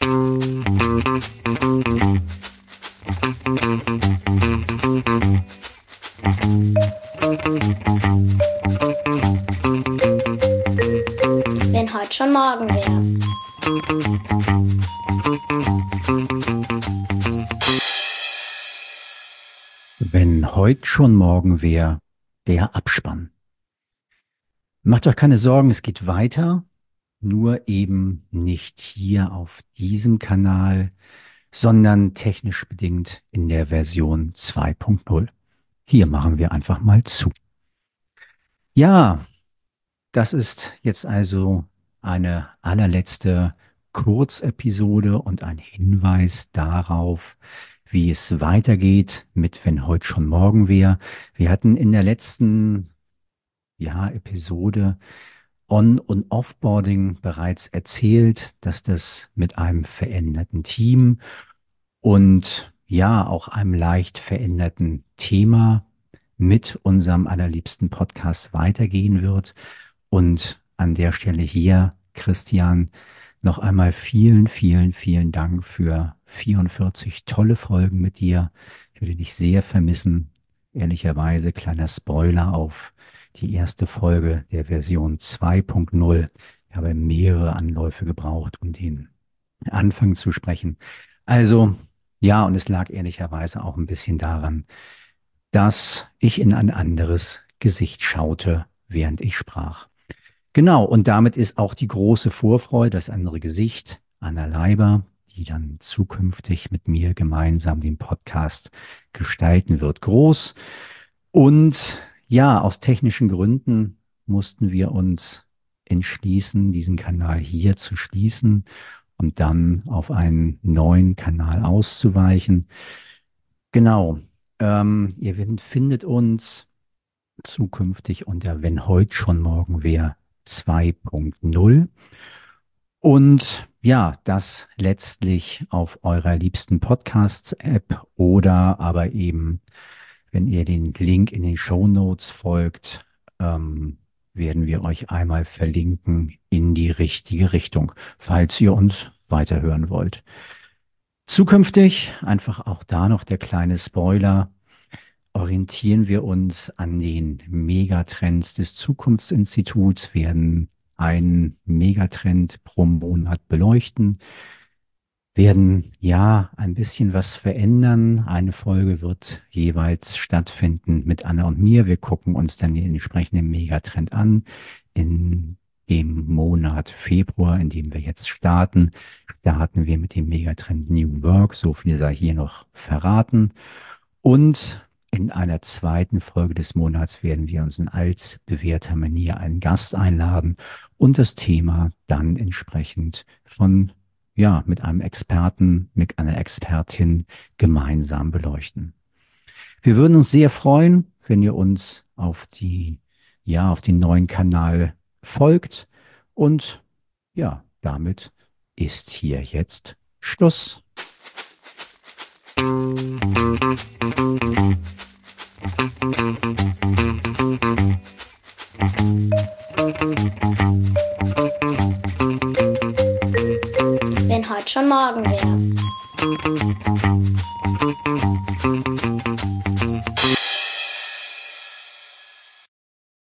Wenn heute schon morgen wäre. Wenn heute schon morgen wäre, der Abspann. Macht euch keine Sorgen, es geht weiter, nur eben nicht hier auf diesem Kanal, sondern technisch bedingt in der Version 2.0. Hier machen wir einfach mal zu. Ja, das ist jetzt also eine allerletzte Kurzepisode und ein Hinweis darauf, wie es weitergeht mit Wenn heute schon morgen wäre. Wir hatten in der letzten Episode und Offboarding bereits erzählt, dass das mit einem veränderten Team und ja auch einem leicht veränderten Thema mit unserem allerliebsten Podcast weitergehen wird. Und an der Stelle hier, Christian, noch einmal vielen, vielen, vielen Dank für 44 tolle Folgen mit dir. Ich würde dich sehr vermissen. Ehrlicherweise, kleiner Spoiler auf die erste Folge der Version 2.0. Ich habe mehrere Anläufe gebraucht, um den Anfang zu sprechen. Also, ja, und es lag ehrlicherweise auch ein bisschen daran, dass ich in ein anderes Gesicht schaute, während ich sprach. Genau, und damit ist auch die große Vorfreude, das andere Gesicht, Anna Leiber, die dann zukünftig mit mir gemeinsam den Podcast gestalten wird, groß. Und ja, aus technischen Gründen mussten wir uns entschließen, diesen Kanal hier zu schließen und dann auf einen neuen Kanal auszuweichen. Genau, findet uns zukünftig unter Wenn heute schon morgen wäre 2.0. Und ja, das letztlich auf eurer liebsten Podcasts-App oder aber eben, wenn ihr den Link in den Shownotes folgt, werden wir euch einmal verlinken in die richtige Richtung, falls ihr uns weiterhören wollt. Zukünftig, einfach auch da noch der kleine Spoiler, orientieren wir uns an den Megatrends des Zukunftsinstituts, werden einen Megatrend pro Monat beleuchten, werden ja ein bisschen was verändern. Eine Folge wird jeweils stattfinden mit Anna und mir. Wir gucken uns dann den entsprechenden Megatrend an. In dem Monat Februar, in dem wir jetzt starten wir mit dem Megatrend New Work. So viel sei hier noch verraten. Und in einer zweiten Folge des Monats werden wir uns in altbewährter Manier einen Gast einladen und das Thema dann entsprechend mit einem Experten, mit einer Expertin gemeinsam beleuchten. Wir würden uns sehr freuen, wenn ihr uns auf auf den neuen Kanal folgt und ja, damit ist hier jetzt Schluss. Wenn heute schon morgen wäre.